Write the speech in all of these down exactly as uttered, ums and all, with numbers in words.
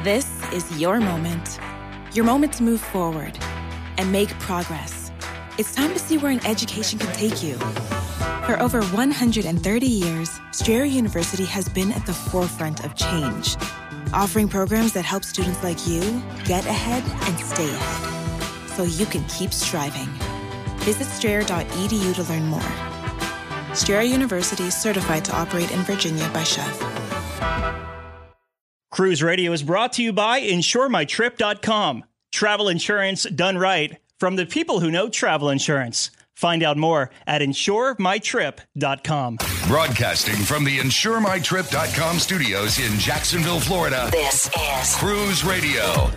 This is your moment. Your moment to move forward and make progress. It's time to see where an education can take you. For over one hundred thirty years, Strayer University has been at the forefront of change, offering programs that help students like you get ahead and stay ahead, so you can keep striving. Visit strayer dot e d u to learn more. Strayer University is certified to operate in Virginia by C H E V. Cruise Radio is brought to you by insure my trip dot com. Travel insurance done right from the people who know travel insurance. Find out more at insure my trip dot com. Broadcasting from the insure my trip dot com studios in Jacksonville, Florida. This is Cruise Radio.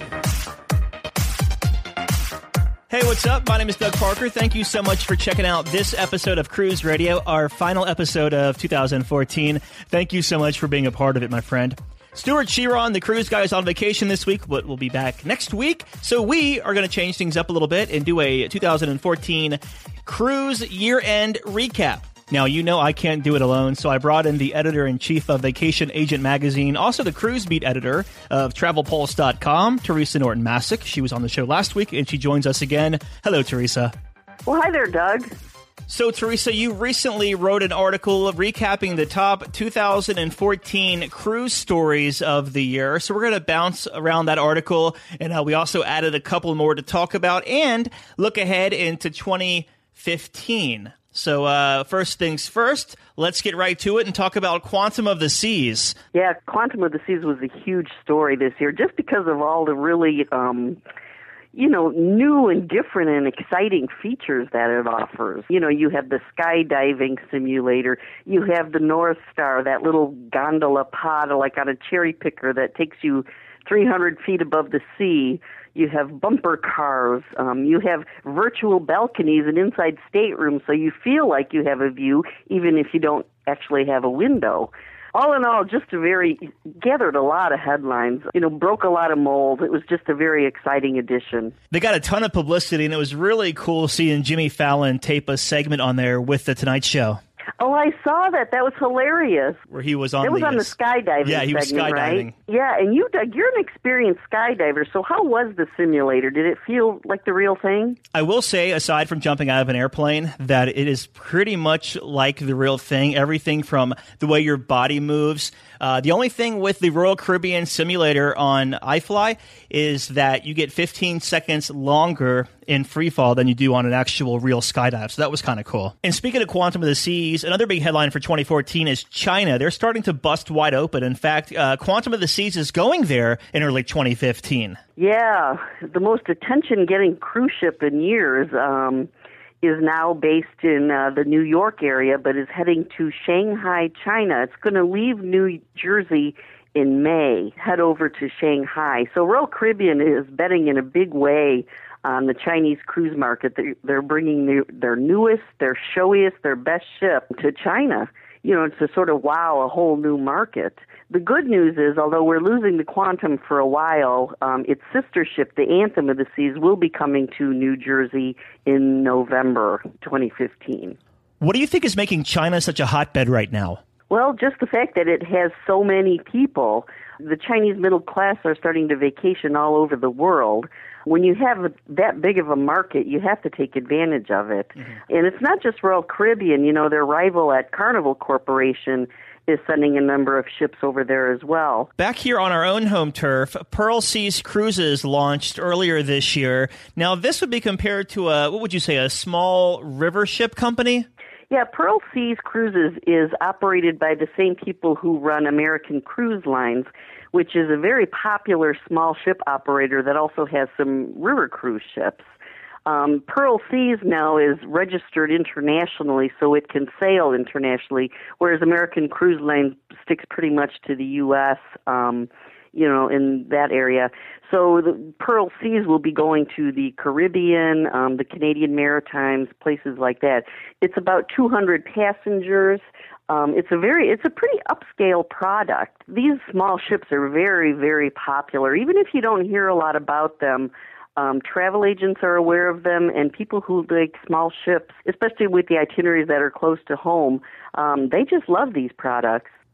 Hey, what's up? My name is Doug Parker. Thank you so much for checking out this episode of Cruise Radio, our final episode of two thousand fourteen. Thank you so much for being a part of it, my friend. Stuart Chiron, the cruise guy, is on vacation this week, but we'll be back next week. So we are going to change things up a little bit and do a two thousand fourteen cruise year-end recap. Now, you know I can't do it alone, so I brought in the editor-in-chief of Vacation Agent Magazine, also the cruise beat editor of travel pulse dot com, Teresa Norton-Masick. She was on the show last week, and she joins us again. Hello, Teresa. Well, hi there, Doug. So, Teresa, you recently wrote an article recapping the top two thousand fourteen cruise stories of the year. So we're going to bounce around that article, and uh, we also added a couple more to talk about and look ahead into twenty fifteen. So uh, first things first, let's get right to it and talk about Quantum of the Seas. Yeah, Quantum of the Seas was a huge story this year just because of all the really, um, you know, new and different and exciting features that it offers. You know, you have the skydiving simulator. You have the North Star, that little gondola pod like on a cherry picker that takes you three hundred feet above the sea. You have bumper cars. Um, you have virtual balconies and inside staterooms, so you feel like you have a view, even if you don't actually have a window. All in all, just a very, gathered a lot of headlines, you know, broke a lot of mold. It was just a very exciting edition. They got a ton of publicity, and it was really cool seeing Jimmy Fallon tape a segment on there with The Tonight Show. Oh, I saw that. That was hilarious. Where he was on It was the, on the skydiving Yeah, he was segment, skydiving. Right? Yeah, and you, Doug, you're an experienced skydiver, so how was the simulator? Did it feel like the real thing? I will say, aside from jumping out of an airplane, that it is pretty much like the real thing. Everything from the way your body moves. Uh, the only thing with the Royal Caribbean simulator on iFly is that you get fifteen seconds longer in free fall than you do on an actual real skydive. So that was kind of cool. And speaking of Quantum of the Seas, another big headline for twenty fourteen is China. They're starting to bust wide open. In fact, uh, Quantum of the Seas is going there in early twenty fifteen. Yeah, the most attention-getting cruise ship in years um, is now based in uh, the New York area, but is heading to Shanghai, China. It's going to leave New Jersey in May, head over to Shanghai. So Royal Caribbean is betting in a big way on the Chinese cruise market. They're, they're bringing their, their newest, their showiest, their best ship to China, you know, to sort of wow a whole new market. The good news is, although we're losing the Quantum for a while, um, its sister ship, the Anthem of the Seas, will be coming to New Jersey in November twenty fifteen. What do you think is making China such a hotbed right now? Well, just the fact that it has so many people. The Chinese middle class are starting to vacation all over the world. When you have that big of a market, you have to take advantage of it. Mm-hmm. And it's not just Royal Caribbean. You know, their rival at Carnival Corporation is sending a number of ships over there as well. Back here on our own home turf, Pearl Seas Cruises launched earlier this year. Now, this would be compared to a, what would you say, a small river ship company? Yeah, Pearl Seas Cruises is operated by the same people who run American Cruise Lines, which is a very popular small ship operator that also has some river cruise ships. Um, Pearl Seas now is registered internationally, so it can sail internationally, whereas American Cruise Line sticks pretty much to the U S, um, you know, in that area. So the Pearl Seas will be going to the Caribbean, um, the Canadian Maritimes, places like that. It's about two hundred passengers. Um, it's a very, it's a pretty upscale product. These small ships are very, very popular. Even if you don't hear a lot about them, um, travel agents are aware of them, and people who like small ships, especially with the itineraries that are close to home, um, they just love these products.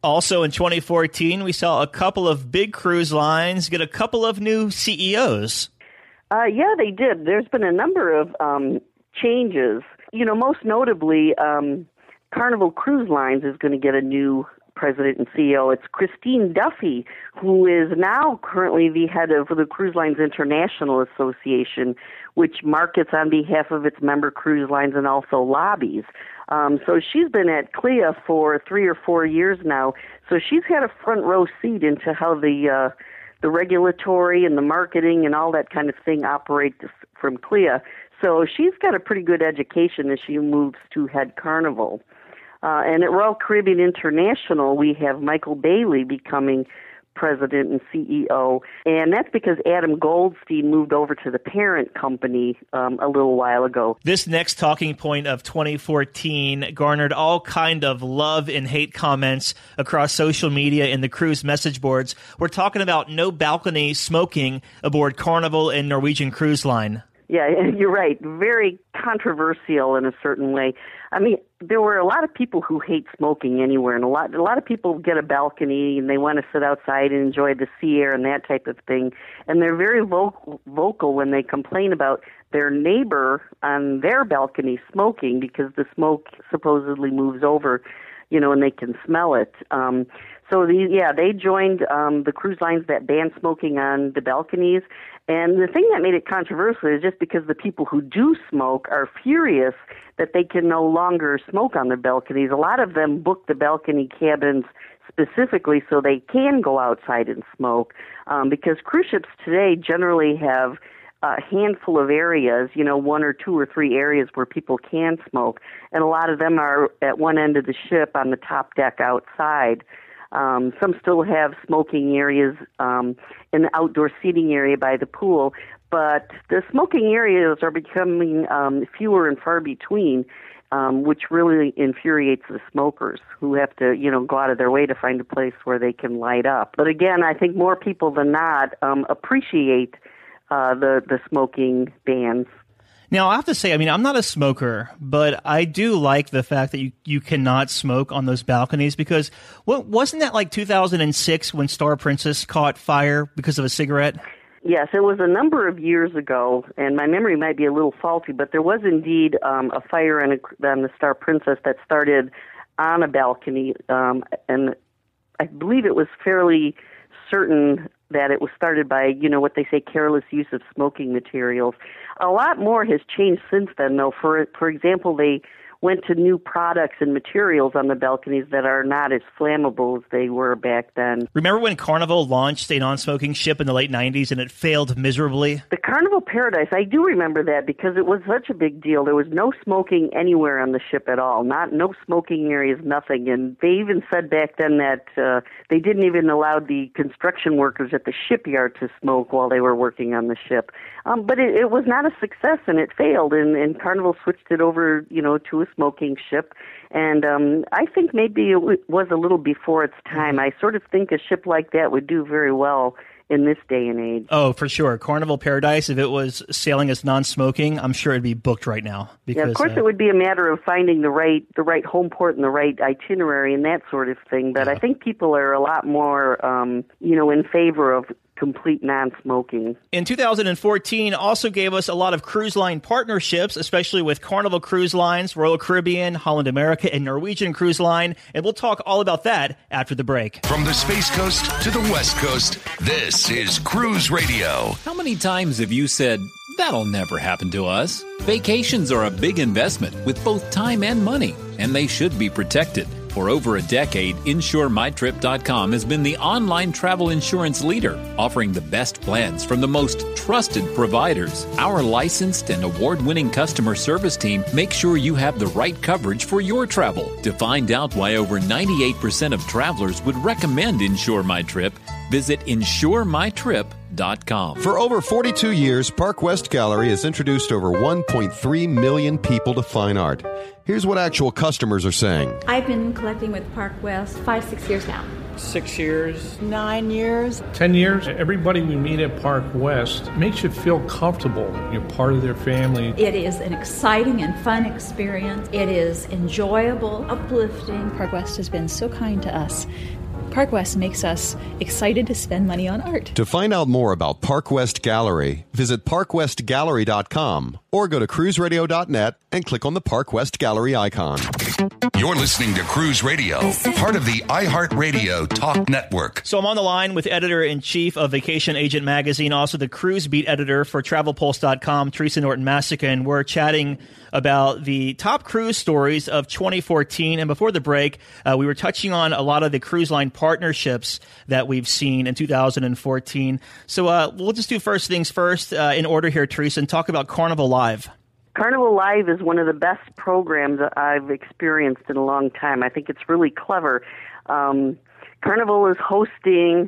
Also in twenty fourteen, we saw a couple of big cruise lines get a couple of new C E Os. Uh, yeah, they did. There's been a number of um, changes. You know, most notably, um, Carnival Cruise Lines is going to get a new president and C E O. It's Christine Duffy, who is now currently the head of the Cruise Lines International Association, which markets on behalf of its member cruise lines and also lobbies. Um, so she's been at C L I A for three or four years now. So she's had a front row seat into how the uh, the regulatory and the marketing and all that kind of thing operates from C L I A. So she's got a pretty good education as she moves to head Carnival. Uh, and at Royal Caribbean International, we have Michael Bailey becoming president and C E O, and that's because Adam Goldstein moved over to the parent company um, a little while ago. This next talking point of twenty fourteen garnered all kind of love and hate comments across social media and the cruise message boards. We're talking about no balcony smoking aboard Carnival and Norwegian Cruise Line. Yeah, you're right. Very controversial in a certain way. I mean, there were a lot of people who hate smoking anywhere, and a lot a lot of people get a balcony and they want to sit outside and enjoy the sea air and that type of thing. And they're very vocal, vocal when they complain about their neighbor on their balcony smoking because the smoke supposedly moves over, you know, and they can smell it. Um, so, the, yeah, they joined um, the cruise lines that banned smoking on the balconies. And the thing that made it controversial is just because the people who do smoke are furious that they can no longer smoke on their balconies. A lot of them book the balcony cabins specifically so they can go outside and smoke, um, because cruise ships today generally have a handful of areas, you know, one or two or three areas where people can smoke, and a lot of them are at one end of the ship on the top deck outside. Um, some still have smoking areas um, in the outdoor seating area by the pool, but the smoking areas are becoming um, fewer and far between, um, which really infuriates the smokers who have to, you know, go out of their way to find a place where they can light up. But again, I think more people than not um, appreciate uh, the, the smoking bans. Now, I have to say, I mean, I'm not a smoker, but I do like the fact that you, you cannot smoke on those balconies because what, wasn't that like two thousand six when Star Princess caught fire because of a cigarette? Yes, it was a number of years ago, and my memory might be a little faulty, but there was indeed um, a fire on, a, on the Star Princess that started on a balcony, um, and I believe it was fairly certain that it was started by, you know, what they say, careless use of smoking materials. A lot more has changed since then, though. For for example, they went to new products and materials on the balconies that are not as flammable as they were back then. Remember when Carnival launched a non-smoking ship in the late nineties and it failed miserably? The Carnival Paradise, I do remember that because it was such a big deal. There was no smoking anywhere on the ship at all. Not no smoking areas, nothing. And they even said back then that uh, they didn't even allow the construction workers at the shipyard to smoke while they were working on the ship. Um, but it, it was not a success, and it failed. And, and Carnival switched it over, you know, to a smoking ship. And um, I think maybe it w- was a little before its time. I sort of think a ship like that would do very well in this day and age. Oh, for sure. Carnival Paradise, if it was sailing as non-smoking, I'm sure it'd be booked right now. Because, yeah, of course uh, it would be a matter of finding the right the right home port and the right itinerary and that sort of thing. But yeah. I think people are a lot more, um, you know, in favor of complete non-smoking. In two thousand fourteen, also gave us a lot of cruise line partnerships, especially with Carnival Cruise Lines, Royal Caribbean, Holland America, and Norwegian Cruise Line. And we'll talk all about that after the break. From the Space Coast to the West Coast, this is Cruise Radio. How many times have you said, that'll never happen to us? Vacations are a big investment with both time and money, and they should be protected. For over a decade, Insure My Trip dot com has been the online travel insurance leader, offering the best plans from the most trusted providers. Our licensed and award-winning customer service team makes sure you have the right coverage for your travel. To find out why over ninety-eight percent of travelers would recommend Insure My Trip, visit Insure My Trip dot com. For over forty-two years, Park West Gallery has introduced over one point three million people to fine art. Here's what actual customers are saying. I've been collecting with Park West five, six years now. Six years. Nine years. Ten years. Everybody we meet at Park West makes you feel comfortable. You're part of their family. It is an exciting and fun experience. It is enjoyable, uplifting. Park West has been so kind to us. Park West makes us excited to spend money on art. To find out more about Park West Gallery, visit park west gallery dot com or go to cruise radio dot net and click on the Park West Gallery icon. You're listening to Cruise Radio, part of the iHeartRadio Talk Network. So I'm on the line with editor-in-chief of Vacation Agent Magazine, also the cruise beat editor for travel pulse dot com, Teresa Norton-Massica, and we're chatting about the top cruise stories of twenty fourteen. And before the break, uh, we were touching on a lot of the cruise line partnerships that we've seen in two thousand fourteen. So uh, we'll just do first things first uh, in order here, Teresa, and talk about Carnival Live. Carnival Live is one of the best programs that I've experienced in a long time. I think it's really clever. Um, Carnival is hosting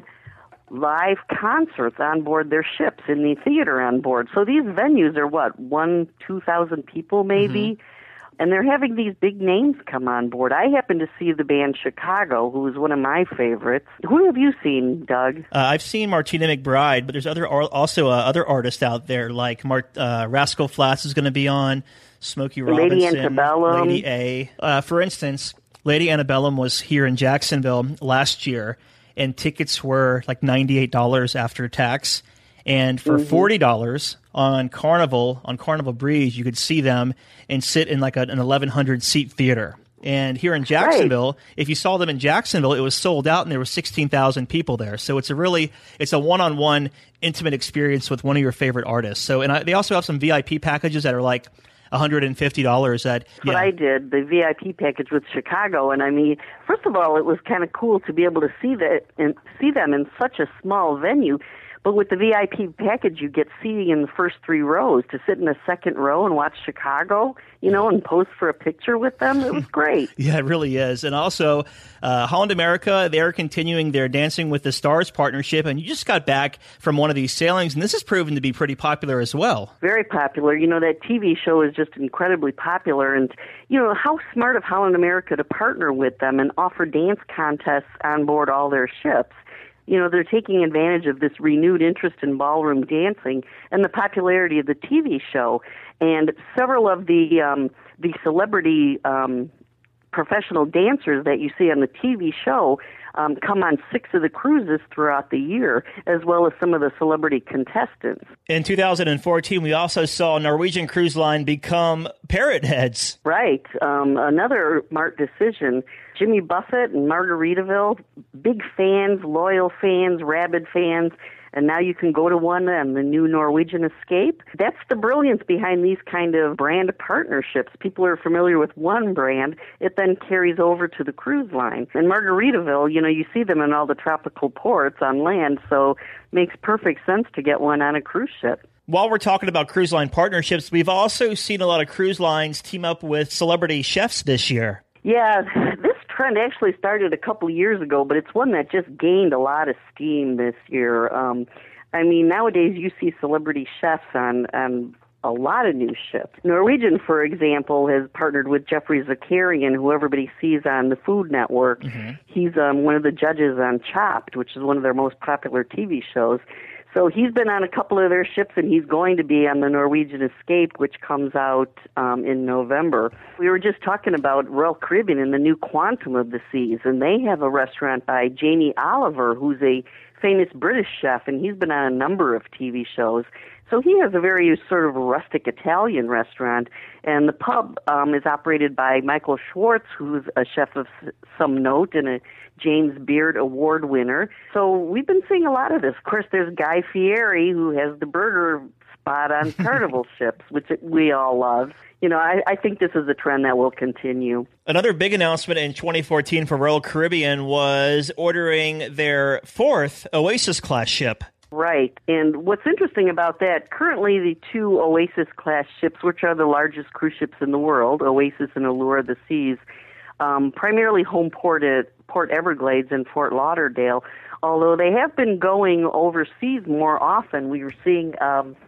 live concerts on board their ships in the theater on board. So these venues are what, one, two thousand people maybe? Mm-hmm. And they're having these big names come on board. I happened to see the band Chicago, who is one of my favorites. Who have you seen, Doug? Uh, I've seen Martina McBride, but there's other also uh, other artists out there like Mart, uh, Rascal Flatts is going to be on, Smokey Robinson, Lady Antebellum. Lady A. Uh, for instance, Lady Antebellum was here in Jacksonville last year, and tickets were like ninety-eight dollars after tax. And for mm-hmm. forty dollars on Carnival, on Carnival Breeze, you could see them and sit in like a, an eleven hundred seat theater. And here in Jacksonville, right. if you saw them in Jacksonville, it was sold out and there were sixteen thousand people there. So it's a really, it's a one-on-one intimate experience with one of your favorite artists. So, and I, they also have some V I P packages that are like one hundred fifty dollars. That, That's yeah. what I did, the V I P package with Chicago. And I mean, first of all, it was kind of cool to be able to see that and see them in such a small venue. But with the V I P package, you get seating in the first three rows to sit in the second row and watch Chicago, you know, and pose for a picture with them. It was great. Yeah, it really is. And also, uh, Holland America, they're continuing their Dancing with the Stars partnership. And you just got back from one of these sailings, and this has proven to be pretty popular as well. Very popular. You know, that T V show is just incredibly popular. And, you know, how smart of Holland America to partner with them and offer dance contests on board all their ships. You know, they're taking advantage of this renewed interest in ballroom dancing and the popularity of the T V show. And several of the um, the celebrity um, professional dancers that you see on the T V show um, come on six of the cruises throughout the year, as well as some of the celebrity contestants. In two thousand fourteen, we also saw Norwegian Cruise Line become Parrot Heads. Right. Um, another smart decision. Jimmy Buffett and Margaritaville, big fans, loyal fans, rabid fans, and now you can go to one on the new Norwegian Escape. That's the brilliance behind these kind of brand partnerships. People are familiar with one brand, it then carries over to the cruise line. And Margaritaville, you know, you see them in all the tropical ports on land, so it makes perfect sense to get one on a cruise ship. While we're talking about cruise line partnerships, we've also seen a lot of cruise lines team up with celebrity chefs this year. Yeah, this trend actually started a couple of years ago, but it's one that just gained a lot of steam this year. Um, I mean, nowadays you see celebrity chefs on, on a lot of new ships. Norwegian, for example, has partnered with Jeffrey Zakarian, who everybody sees on the Food Network. Mm-hmm. He's um, one of the judges on Chopped, which is one of their most popular T V shows. So he's been on a couple of their ships, and he's going to be on the Norwegian Escape, which comes out um, in November. We were just talking about Royal Caribbean and the new Quantum of the Seas, and they have a restaurant by Jamie Oliver, who's a famous British chef, and he's been on a number of T V shows. So he has a very sort of rustic Italian restaurant, and the pub um, is operated by Michael Schwartz, who's a chef of some note and a James Beard Award winner. So we've been seeing a lot of this. Of course, there's Guy Fieri, who has the burger spot on Carnival ships, which we all love. You know, I, I think this is a trend that will continue. Another big announcement in twenty fourteen for Royal Caribbean was ordering their fourth Oasis-class ship. Right. And what's interesting about that, currently the two Oasis-class ships, which are the largest cruise ships in the world, Oasis and Allure of the Seas, um, primarily home port at Port Everglades and Fort Lauderdale, although they have been going overseas more often. We were seeing um,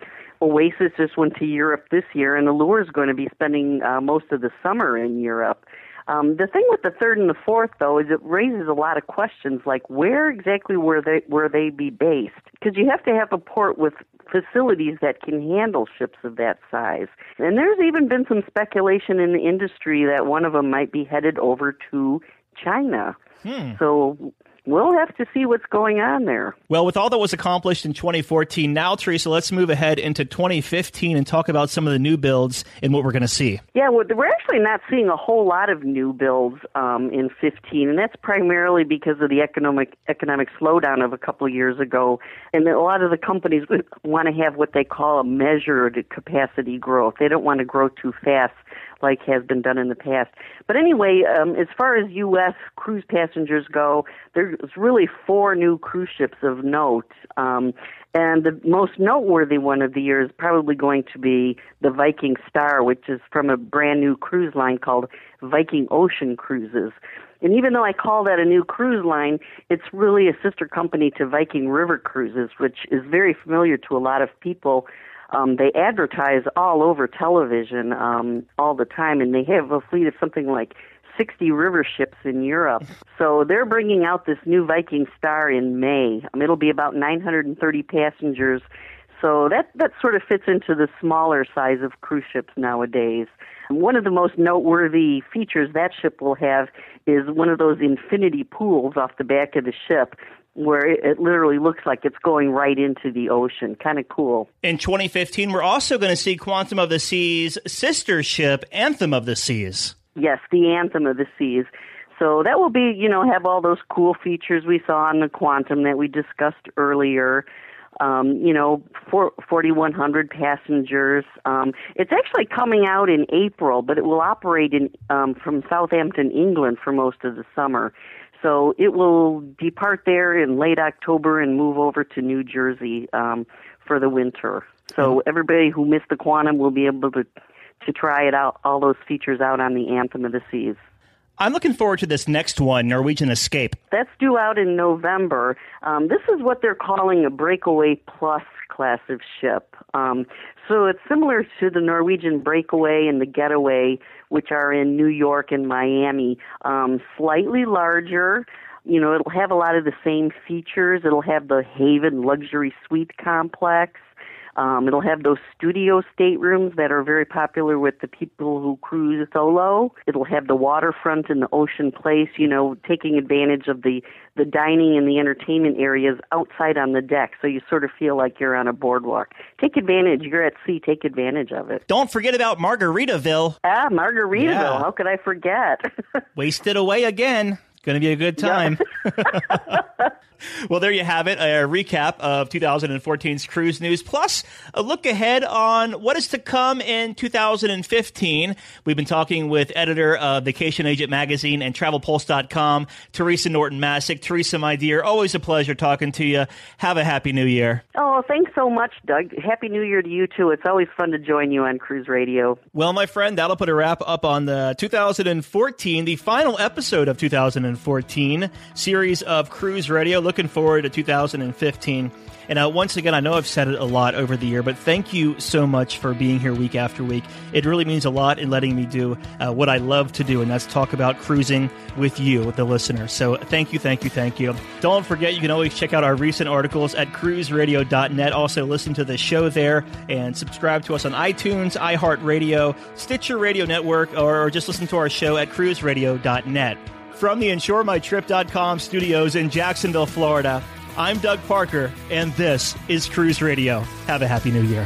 Oasis just went to Europe this year, and Allure is going to be spending uh, most of the summer in Europe. Um, the thing with the third and the fourth, though, is it raises a lot of questions, like where exactly were they were they be based? Because you have to have a port with facilities that can handle ships of that size. And there's even been some speculation in the industry that one of them might be headed over to China. Hmm. So we'll have to see what's going on there. Well, with all that was accomplished in twenty fourteen, now, Teresa, let's move ahead into twenty fifteen and talk about some of the new builds and what we're going to see. Yeah, well, we're actually not seeing a whole lot of new builds um, in fifteen, and that's primarily because of the economic economic slowdown of a couple of years ago. And a lot of the companies want to have what they call a measured capacity growth. They don't want to grow too fast like has been done in the past. But anyway, um, as far as U S cruise passengers go, there's really four new cruise ships of note. Um, and the most noteworthy one of the year is probably going to be the Viking Star, which is from a brand new cruise line called Viking Ocean Cruises. And even though I call that a new cruise line, it's really a sister company to Viking River Cruises, which is very familiar to a lot of people. Um, they advertise all over television um, all the time, and they have a fleet of something like sixty river ships in Europe. So they're bringing out this new Viking Star in May. Um, it'll be about nine hundred thirty passengers. So that, that sort of fits into the smaller size of cruise ships nowadays. One of the most noteworthy features that ship will have is one of those infinity pools off the back of the ship, where it literally looks like it's going right into the ocean. Kind of cool. In twenty fifteen, we're also going to see Quantum of the Seas' sister ship, Anthem of the Seas. Yes, the Anthem of the Seas. So that will be, you know, have all those cool features we saw on the Quantum that we discussed earlier. Um, you know, forty-one hundred passengers. Um, it's actually coming out in April, but it will operate in um, from Southampton, England for most of the summer. So it will depart there in late October and move over to New Jersey um, for the winter. So everybody who missed the Quantum will be able to, to try it out, all those features out on the Anthem of the Seas. I'm looking forward to this next one, Norwegian Escape. That's due out in November. Um, this is what they're calling a Breakaway Plus class of ship. Um, so it's similar to the Norwegian Breakaway and the Getaway, which are in New York and Miami. Um, slightly larger. You know, it'll have a lot of the same features. It'll have the Haven Luxury Suite Complex. Um, it'll have those studio staterooms that are very popular with the people who cruise solo. It'll have the waterfront and the ocean place, you know, taking advantage of the, the dining and the entertainment areas outside on the deck, so you sort of feel like you're on a boardwalk. Take advantage. You're at sea. Take advantage of it. Don't forget about Margaritaville. Ah, Margaritaville. Yeah. How could I forget? Wasted away again. Going to be a good time. Yeah. Well, there you have it, a recap of two thousand fourteen's cruise news, plus a look ahead on what is to come in two thousand fifteen. We've been talking with editor of Vacation Agent Magazine and Travel Pulse dot com, Teresa Norton-Masick. Teresa, my dear, always a pleasure talking to you. Have a happy new year. Oh, thanks so much, Doug. Happy New Year to you, too. It's always fun to join you on Cruise Radio. Well, my friend, that'll put a wrap up on the two thousand fourteen, the final episode of two thousand fourteen series of Cruise Radio. Looking forward to two thousand fifteen. And uh, once again, I know I've said it a lot over the year, but thank you so much for being here week after week. It really means a lot in letting me do uh, what I love to do, and that's talk about cruising with you, with the listener. So thank you, thank you, thank you. Don't forget, you can always check out our recent articles at cruise radio dot net. Also, listen to the show there and subscribe to us on iTunes, iHeartRadio, Stitcher Radio Network, or just listen to our show at cruise radio dot net. From the insure my trip dot com studios in Jacksonville, Florida, I'm Doug Parker, and this is Cruise Radio. Have a happy new year.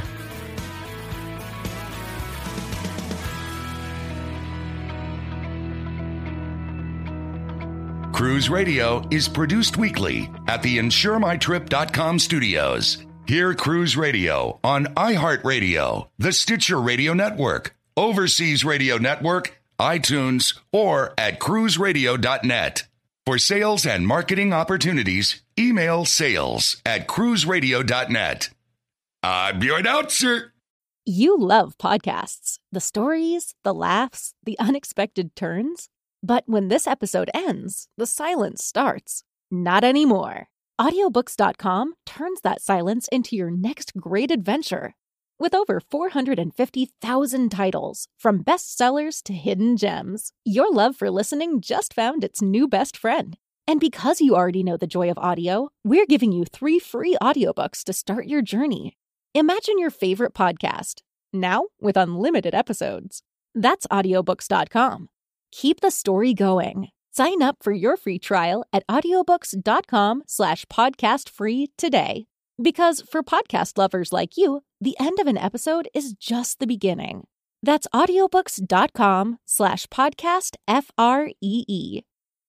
Cruise Radio is produced weekly at the insure my trip dot com studios. Hear Cruise Radio on iHeartRadio, the Stitcher Radio Network, Overseas Radio Network, iTunes, or at cruise radio dot net. For sales and marketing opportunities, email sales at cruise radio dot net. I'm your announcer. You love podcasts, the stories, the laughs, the unexpected turns. But when this episode ends, the silence starts. Not anymore. audiobooks dot com turns that silence into your next great adventure. With over four hundred fifty thousand titles, from bestsellers to hidden gems, your love for listening just found its new best friend. And because you already know the joy of audio, we're giving you three free audiobooks to start your journey. Imagine your favorite podcast, now with unlimited episodes. That's audiobooks dot com. Keep the story going. Sign up for your free trial at audiobooks.com slash podcast free today. Because for podcast lovers like you, the end of an episode is just the beginning. That's audiobooks.com slash podcast F R E E.